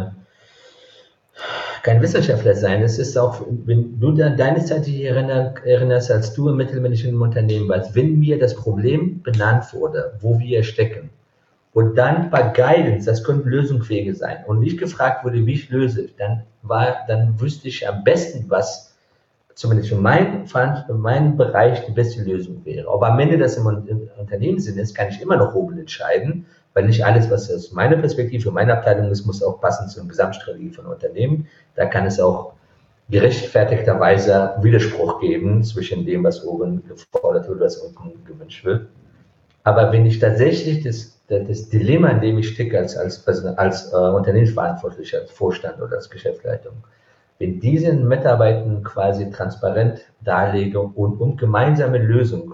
Wissenschaftler sein. Es ist auch, wenn du an deine Zeit dich erinnerst, als du im mittelmännischen Unternehmen warst, wenn mir das Problem benannt wurde, wo wir stecken, und dann ein paar Guidance, das könnten Lösungswege sein, und nicht gefragt wurde, wie ich löse, dann wüsste ich am besten, was zumindest für meinen Bereich die beste Lösung wäre. Ob am Ende das im Unternehmenssinn ist, kann ich immer noch oben entscheiden, weil nicht alles, was aus meiner Perspektive, für meine Abteilung ist, muss auch passen zur Gesamtstrategie von Unternehmen. Da kann es auch gerechtfertigterweise Widerspruch geben zwischen dem, was oben gefordert wird, was unten gewünscht wird. Aber wenn ich tatsächlich das Dilemma, in dem ich stecke als Unternehmensverantwortlicher, als Vorstand oder als Geschäftsleitung, wenn diesen Mitarbeitern quasi transparent darlege und gemeinsame Lösung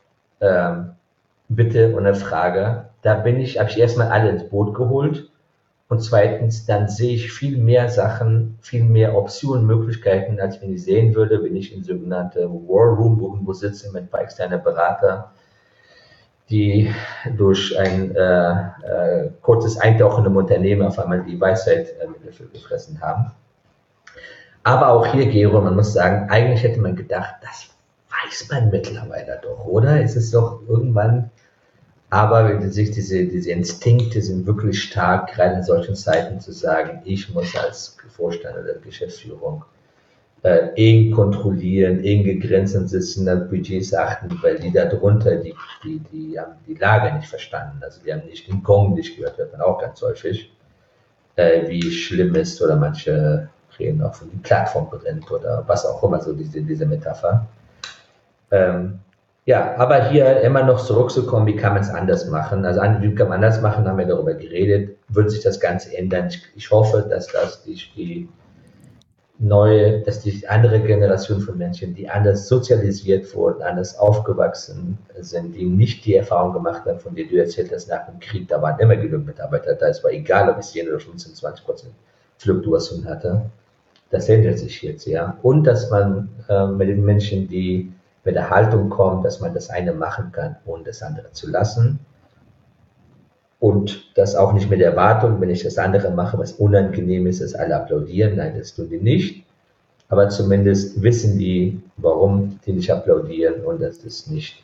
bitte und eine Frage, da habe ich erstmal alle ins Boot geholt, und zweitens, dann sehe ich viel mehr Sachen, viel mehr Optionen, Möglichkeiten, als wenn ich sehen würde, wenn ich in sogenannte War Room irgendwo sitze mit ein paar externen Beratern, die durch ein kurzes Eintauchen im Unternehmen auf einmal die Weisheit gefressen haben. Aber auch hier, Gero, man muss sagen, eigentlich hätte man gedacht, das weiß man mittlerweile doch, oder? Es ist doch irgendwann, aber diese Instinkte sind wirklich stark, gerade in solchen Zeiten zu sagen, ich muss als Vorstand oder Geschäftsführung eng kontrollieren, enge Grenzen setzen, an Budgets achten, weil die da drunter, die haben die Lage nicht verstanden. Also die haben nicht den Gong nicht gehört, hört man auch ganz häufig, wie schlimm ist, oder manche reden auch von die Plattform brennt oder was auch immer, so diese Metapher. Ja, aber hier immer noch zurückzukommen, wie kann man es anders machen? Also wie kann man anders machen, haben wir darüber geredet, wird sich das Ganze ändern. Ich hoffe, dass das die andere Generation von Menschen, die anders sozialisiert wurden, anders aufgewachsen sind, die nicht die Erfahrung gemacht haben, von der du erzählt hast, nach dem Krieg, da waren immer genug Mitarbeiter da, es war egal, ob es 10 oder 15-20% Fluktuation hatte. Das ändert sich jetzt, ja. Und dass man mit den Menschen, die mit der Haltung kommen, dass man das eine machen kann, ohne das andere zu lassen. Und das auch nicht mit der Erwartung, wenn ich das andere mache, was unangenehm ist, dass alle applaudieren. Nein, das tun die nicht. Aber zumindest wissen die, warum die nicht applaudieren, und dass es nicht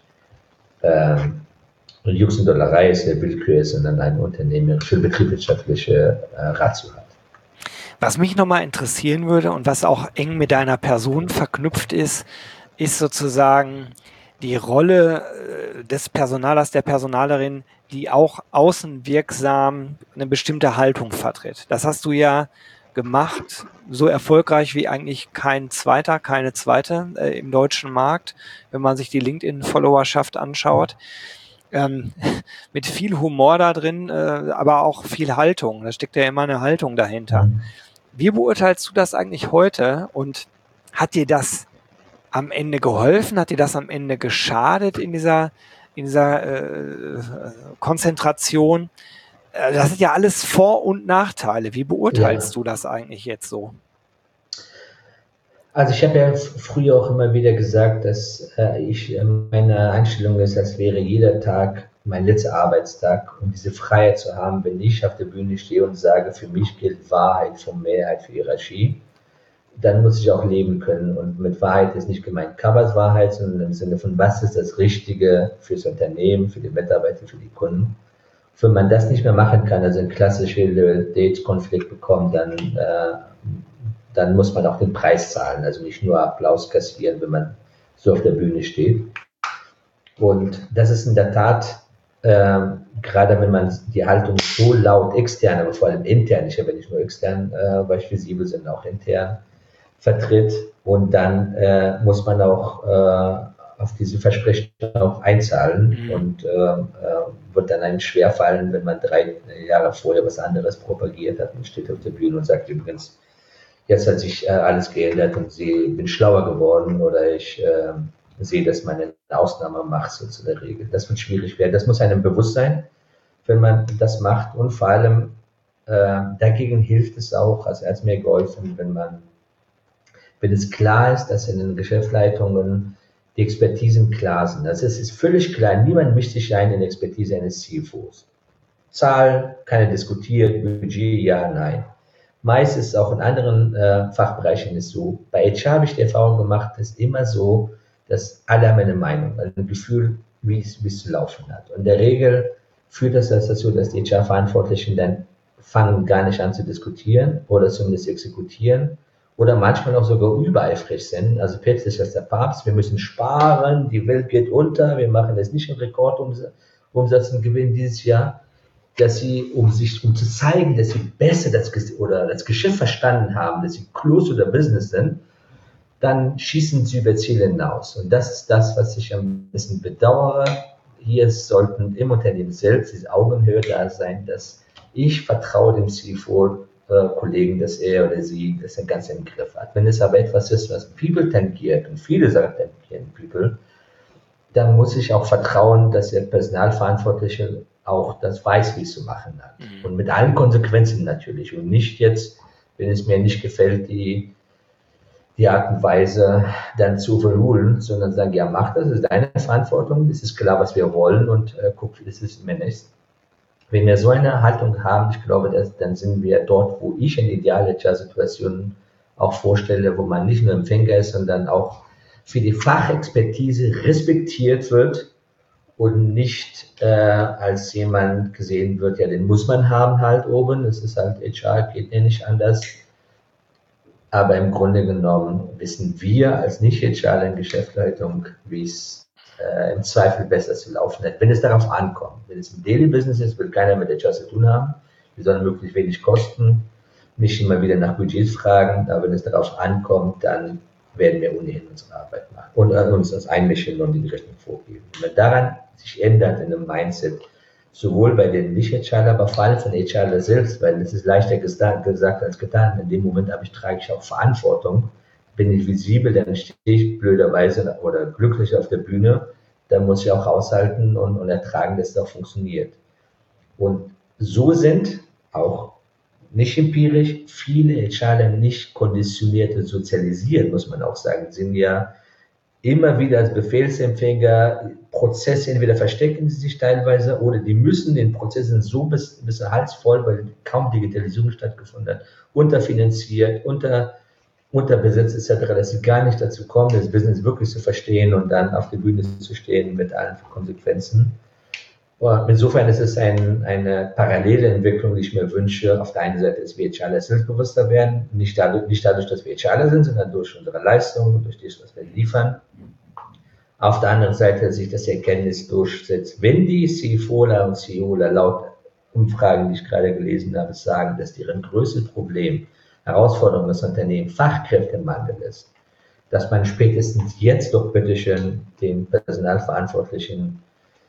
Jux und Dollerei ist, eine Willkür ist, sondern ein unternehmerische, betriebswirtschaftliche Ratio hat. Was mich nochmal interessieren würde und was auch eng mit deiner Person verknüpft ist sozusagen die Rolle des Personalers, der Personalerin, die auch außenwirksam eine bestimmte Haltung vertritt. Das hast du ja gemacht, so erfolgreich wie eigentlich keine zweite im deutschen Markt, wenn man sich die LinkedIn-Followerschaft anschaut. Mit viel Humor da drin, aber auch viel Haltung. Da steckt ja immer eine Haltung dahinter. Wie beurteilst du das eigentlich heute, und hat dir das am Ende geholfen? Hat dir das am Ende geschadet in dieser Konzentration? Das sind ja alles Vor- und Nachteile. Wie beurteilst du das eigentlich jetzt so? Also ich habe ja früher auch immer wieder gesagt, dass meine Einstellung ist, als wäre jeder Tag mein letzter Arbeitstag, um diese Freiheit zu haben, wenn ich auf der Bühne stehe und sage, für mich gilt Wahrheit vor Mehrheit für Hierarchie, dann muss ich auch leben können. Und mit Wahrheit ist nicht gemeint Covers Wahrheit, sondern im Sinne von, was ist das Richtige fürs Unternehmen, für die Mitarbeiter, für die Kunden. Wenn man das nicht mehr machen kann, also einen klassischen Loyalitätskonflikt bekommt, dann muss man auch den Preis zahlen, also nicht nur Applaus kassieren, wenn man so auf der Bühne steht. Und das ist in der Tat gerade wenn man die Haltung so laut extern, aber vor allem intern, ich habe ja nicht nur extern, weil ich visibel, sondern auch intern vertritt. Und dann muss man auch auf diese Versprechen auch einzahlen und wird dann einem schwerfallen, wenn man 3 Jahre vorher was anderes propagiert hat und steht auf der Bühne und sagt übrigens, jetzt hat sich alles geändert und ich bin schlauer geworden oder ich sehe, dass man eine Ausnahme macht, so zu der Regel. Das wird schwierig werden. Das muss einem bewusst sein, wenn man das macht. Und vor allem dagegen hilft es auch, also als mir geholfen, wenn es klar ist, dass in den Geschäftsleitungen die Expertisen klar sind. Also es ist völlig klar, niemand mischt sich ein in die Expertise eines CFOs. Zahl, keine diskutiert, Budget, ja, nein. Meist ist es auch in anderen Fachbereichen ist so. Bei HR habe ich die Erfahrung gemacht, ist immer so, dass alle haben eine Meinung, ein Gefühl, wie es zu laufen hat. Und in der Regel führt das dazu, dass die HR-Verantwortlichen dann fangen gar nicht an zu diskutieren oder zumindest exekutieren oder manchmal auch sogar übereifrig sind. Also plötzlich ist der Papst, wir müssen sparen, die Welt geht unter, wir machen jetzt nicht einen Rekordumsatz und Gewinn dieses Jahr, dass sie, um zu zeigen, dass sie besser das Geschäft verstanden haben, dass sie close to the business sind, dann schießen sie über Ziele hinaus. Und das ist das, was ich ein bisschen bedauere. Hier sollten im Unternehmen selbst diese Augenhöhe da sein, dass ich vertraue dem CFO-Kollegen, dass er oder sie das ganz im Griff hat. Wenn es aber etwas ist, was People tangiert, und viele sagen tangieren People, dann muss ich auch vertrauen, dass der Personalverantwortliche auch das weiß, wie es zu machen hat. Und mit allen Konsequenzen natürlich. Und nicht jetzt, wenn es mir nicht gefällt, die Art und Weise dann zu overrulen, sondern sagen, ja, mach das, ist deine Verantwortung, es ist klar, was wir wollen und guck, es ist mir nicht. Wenn wir so eine Haltung haben, ich glaube, dann sind wir dort, wo ich eine ideale HR-Situation auch vorstelle, wo man nicht nur Empfänger ist, sondern auch für die Fachexpertise respektiert wird und nicht als jemand gesehen wird, ja, den muss man haben halt oben, es ist halt HR, geht ja nicht anders. Aber im Grunde genommen wissen wir als Nicht-HR in Geschäftsleitung, wie es im Zweifel besser zu laufen hat, wenn es darauf ankommt. Wenn es ein Daily-Business ist, will keiner mit HR zu tun haben. Wir sollen möglichst wenig kosten, nicht immer wieder nach Budgets fragen, aber wenn es darauf ankommt, dann werden wir ohnehin unsere Arbeit machen und uns das einmischen und die Richtung vorgeben. Und wenn daran sich ändert in einem Mindset, sowohl bei den Nicht-HR, aber vor allem von HR selbst, weil es ist leichter gesagt als getan. In dem Moment trage ich auch Verantwortung. Bin ich visibel, dann stehe ich blöderweise oder glücklich auf der Bühne, dann muss ich auch aushalten und ertragen, dass es auch funktioniert. Und so sind auch nicht empirisch viele HR nicht konditioniert und sozialisiert, muss man auch sagen, sind ja immer wieder als Befehlsempfänger Prozesse, entweder verstecken sie sich teilweise oder die müssen den Prozessen so bis halsvoll, weil kaum Digitalisierung stattgefunden hat, unterfinanziert, unterbesetzt etc., dass sie gar nicht dazu kommen, das Business wirklich zu verstehen und dann auf der Bühne zu stehen mit allen Konsequenzen. Und insofern ist es eine parallele Entwicklung, die ich mir wünsche. Auf der einen Seite, dass wir HR selbstbewusster werden, nicht dadurch, dass wir HR sind, sondern durch unsere Leistung, durch das, was wir liefern. Auf der anderen Seite, dass sich das Erkenntnis durchsetzt, wenn die CFOler und CEOler laut Umfragen, die ich gerade gelesen habe, sagen, dass deren größtes Problem, Herausforderung des Unternehmens Fachkräftemangel ist, dass man spätestens jetzt doch bitteschön den Personalverantwortlichen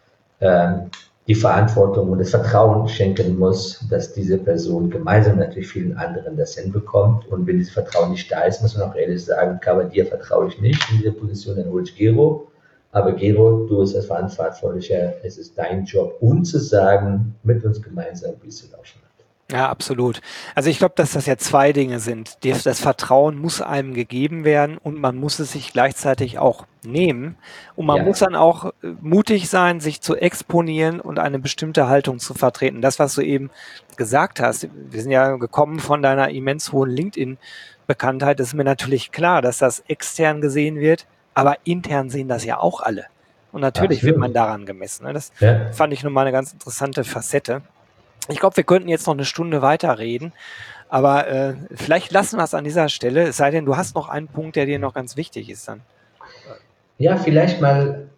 die Verantwortung und das Vertrauen schenken muss, dass diese Person gemeinsam natürlich vielen anderen das hinbekommt. Und wenn dieses Vertrauen nicht da ist, muss man auch ehrlich sagen, aber dir vertraue ich nicht in dieser Position, dann hol ich Gero. Aber Gero, du bist als Verantwortlicher, es ist dein Job, uns zu sagen, mit uns gemeinsam, wie es zu laufen hat. Ja, absolut. Also ich glaube, dass das ja zwei Dinge sind. Das Vertrauen muss einem gegeben werden und man muss es sich gleichzeitig auch nehmen. Und man muss dann auch mutig sein, sich zu exponieren und eine bestimmte Haltung zu vertreten. Das, was du eben gesagt hast, wir sind ja gekommen von deiner immens hohen LinkedIn-Bekanntheit, ist mir natürlich klar, dass das extern gesehen wird, aber intern sehen das ja auch alle. Und natürlich wird man daran gemessen. Das fand ich nun mal eine ganz interessante Facette. Ich glaube, wir könnten jetzt noch eine Stunde weiterreden, aber vielleicht lassen wir es an dieser Stelle, es sei denn, du hast noch einen Punkt, der dir noch ganz wichtig ist dann. Ja, vielleicht mal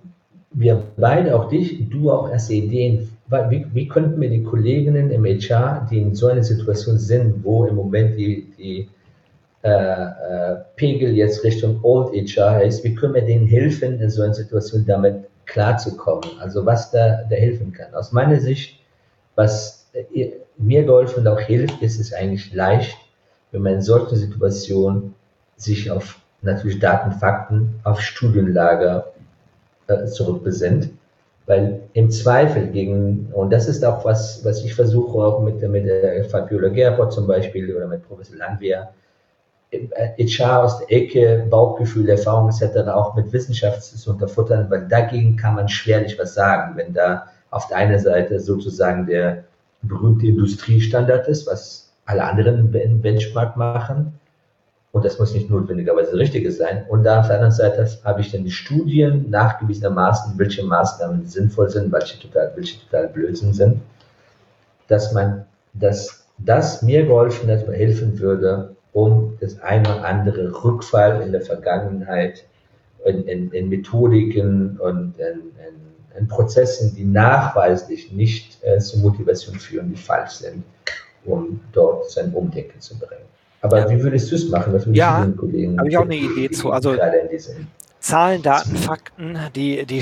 wir beide, auch dich, du auch erste Ideen, wie könnten wir die Kolleginnen im HR, die in so einer Situation sind, wo im Moment die Pegel jetzt Richtung Old HR ist, wie können wir denen helfen, in so einer Situation damit klarzukommen? Also was da helfen kann. Aus meiner Sicht, was mir geholfen und auch hilft, ist es eigentlich leicht, wenn man in solchen Situationen sich auf natürlich Daten, Fakten, auf Studienlager zurückbesinnt. Weil im Zweifel und das ist auch was ich versuche auch mit der Fabiola Gerber zum Beispiel oder mit Professor Landwehr, HR aus der Ecke, Bauchgefühl, Erfahrung etc. auch mit Wissenschaft zu unterfuttern, weil dagegen kann man schwerlich was sagen, wenn da auf der einen Seite sozusagen der berühmte Industriestandard ist, was alle anderen Benchmark machen, und das muss nicht notwendigerweise das Richtige sein. Und da auf der anderen Seite habe ich dann die Studien nachgewiesenermaßen, welche Maßnahmen sinnvoll sind, welche total Blödsinn sind, dass das mir geholfen hat oder helfen würde, um das eine oder andere Rückfall in der Vergangenheit in Methodiken und in Prozessen, die nachweislich nicht zur Motivation führen, die falsch sind, um dort sein Umdenken zu bringen. Aber Ja. wie würdest du es machen? Was würdest du den Kollegen habe ich auch eine Idee zu. Also gerade in diesem Zahlen, Daten, Fakten, die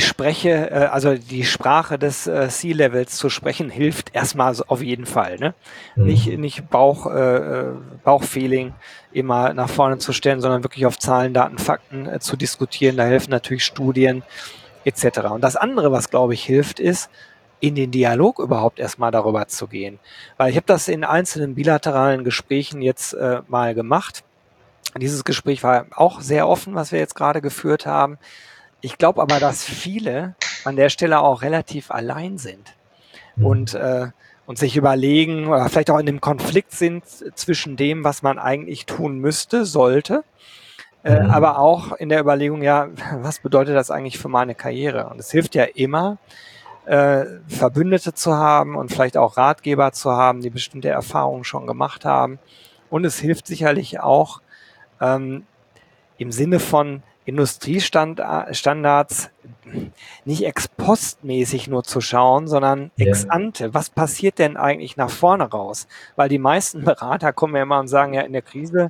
Sprache des C-Levels zu sprechen, hilft erstmal auf jeden Fall. Ne? Nicht Bauchfeeling immer nach vorne zu stellen, sondern wirklich auf Zahlen, Daten, Fakten zu diskutieren. Da helfen natürlich Studien etc. Und das andere, was glaube ich hilft, ist, in den Dialog überhaupt erstmal darüber zu gehen. Weil ich habe das in einzelnen bilateralen Gesprächen jetzt mal gemacht. Dieses Gespräch war auch sehr offen, was wir jetzt gerade geführt haben. Ich glaube aber, dass viele an der Stelle auch relativ allein sind und sich überlegen oder vielleicht auch in einem Konflikt sind zwischen dem, was man eigentlich tun müsste, sollte, aber auch in der Überlegung, ja, was bedeutet das eigentlich für meine Karriere? Und es hilft ja immer, Verbündete zu haben und vielleicht auch Ratgeber zu haben, die bestimmte Erfahrungen schon gemacht haben. Und es hilft sicherlich auch, im Sinne von Industriestandards nicht ex-post-mäßig nur zu schauen, sondern ex ante. Was passiert denn eigentlich nach vorne raus? Weil die meisten Berater kommen ja immer und sagen, ja, in der Krise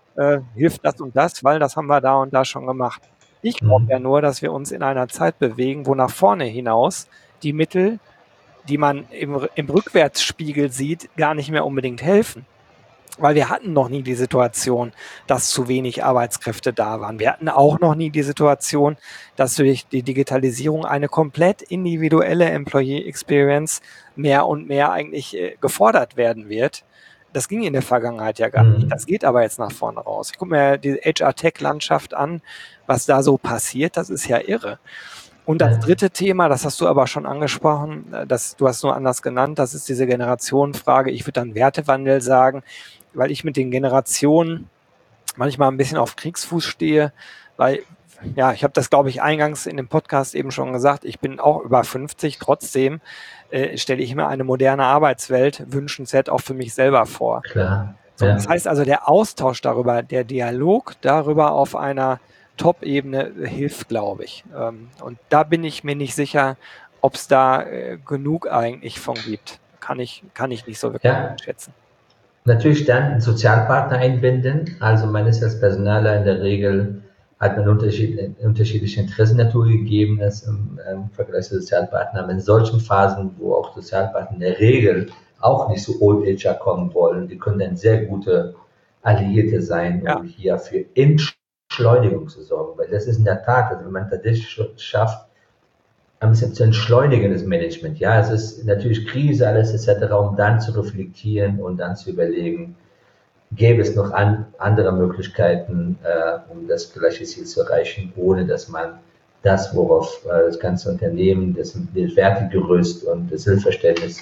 hilft das und das, weil das haben wir da und da schon gemacht. Ich glaube ja nur, dass wir uns in einer Zeit bewegen, wo nach vorne hinaus die Mittel, die man im Rückwärtsspiegel sieht, gar nicht mehr unbedingt helfen. Weil wir hatten noch nie die Situation, dass zu wenig Arbeitskräfte da waren. Wir hatten auch noch nie die Situation, dass durch die Digitalisierung eine komplett individuelle Employee Experience mehr und mehr eigentlich gefordert werden wird. Das ging in der Vergangenheit ja gar nicht. Das geht aber jetzt nach vorne raus. Ich gucke mir die HR-Tech-Landschaft an, was da so passiert. Das ist ja irre. Und das dritte Thema, das hast du aber schon angesprochen, du hast nur anders genannt, das ist diese Generationenfrage. Ich würde dann Wertewandel sagen, weil ich mit den Generationen manchmal ein bisschen auf Kriegsfuß stehe, weil, ja, ich habe das, glaube ich, eingangs in dem Podcast eben schon gesagt, ich bin auch über 50, trotzdem stelle ich mir eine moderne Arbeitswelt wünschenswert auch für mich selber vor. Klar. So, das heißt also, der Austausch darüber, der Dialog darüber auf einer Top-Ebene hilft, glaube ich. Und da bin ich mir nicht sicher, ob es da genug eigentlich von gibt. Kann ich nicht so wirklich schätzen. Natürlich dann einen Sozialpartner einbinden. Also man ist als Personaler in der Regel, hat man unterschiedliche Interessen natürlich gegeben im Vergleich zu Sozialpartnern. In solchen Phasen, wo auch Sozialpartner in der Regel auch nicht so Old HR kommen wollen, die können dann sehr gute Alliierte sein, um hier für Entschleunigung zu sorgen. Weil das ist in der Tat, also wenn man tatsächlich schafft, ein bisschen zu entschleunigen, das Management. Ja, es ist natürlich Krise, alles etc., um dann zu reflektieren und dann zu überlegen, gäbe es noch andere Möglichkeiten, um das gleiche Ziel zu erreichen, ohne dass man das, worauf das ganze Unternehmen, das Wertegerüst und das Hilfsverständnis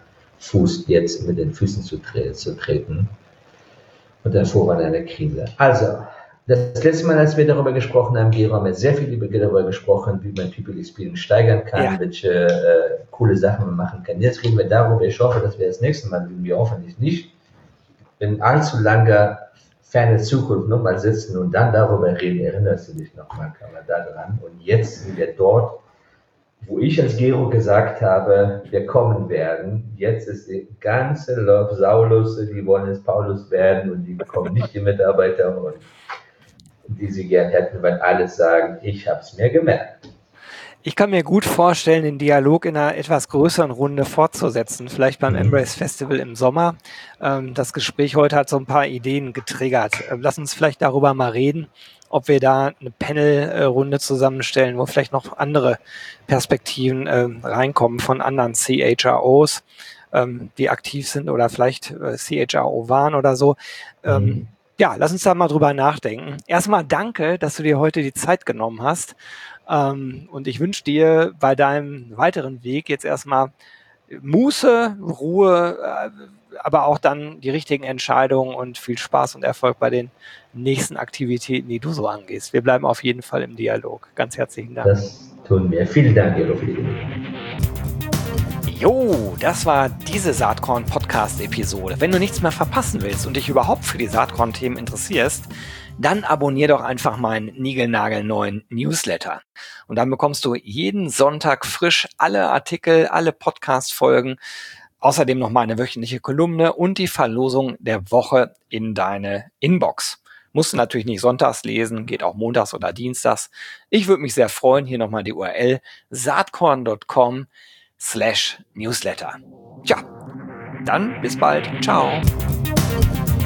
fußt, jetzt mit den Füßen zu treten und dann Vorwand einer Krise. Also, das letzte Mal, als wir darüber gesprochen haben, Gero, haben wir sehr viel darüber gesprochen, wie man People Experience steigern kann, welche coole Sachen man machen kann. Jetzt reden wir darüber. Ich hoffe, dass wir das nächste Mal, wir hoffentlich nicht, in allzu langer, ferne Zukunft nochmal sitzen und dann darüber reden. Erinnerst du dich nochmal, kann man da dran? Und jetzt sind wir dort, wo ich als Gero gesagt habe, wir kommen werden. Jetzt ist die ganze Saulusse, die wollen jetzt Paulus werden und die bekommen nicht die Mitarbeiter, und die sie gern hätten, weil alle sagen, ich habe es mir gemerkt. Ich kann mir gut vorstellen, den Dialog in einer etwas größeren Runde fortzusetzen, vielleicht beim Embrace Festival im Sommer. Das Gespräch heute hat so ein paar Ideen getriggert. Lass uns vielleicht darüber mal reden, ob wir da eine Panel-Runde zusammenstellen, wo vielleicht noch andere Perspektiven reinkommen von anderen CHROs, die aktiv sind oder vielleicht CHRO waren oder so. Ja, lass uns da mal drüber nachdenken. Erstmal danke, dass du dir heute die Zeit genommen hast. Und ich wünsche dir bei deinem weiteren Weg jetzt erstmal Muße, Ruhe, aber auch dann die richtigen Entscheidungen und viel Spaß und Erfolg bei den nächsten Aktivitäten, die du so angehst. Wir bleiben auf jeden Fall im Dialog. Ganz herzlichen Dank. Das tun wir. Vielen Dank, Gero. Jo, das war diese Saatkorn-Podcast-Episode. Wenn du nichts mehr verpassen willst und dich überhaupt für die Saatkorn-Themen interessierst, dann abonnier doch einfach meinen niegelnagelneuen Newsletter. Und dann bekommst du jeden Sonntag frisch alle Artikel, alle Podcast-Folgen, außerdem noch meine wöchentliche Kolumne und die Verlosung der Woche in deine Inbox. Musst du natürlich nicht sonntags lesen, geht auch montags oder dienstags. Ich würde mich sehr freuen, hier nochmal die URL saatkorn.com/Newsletter. Tja, dann bis bald. Ciao.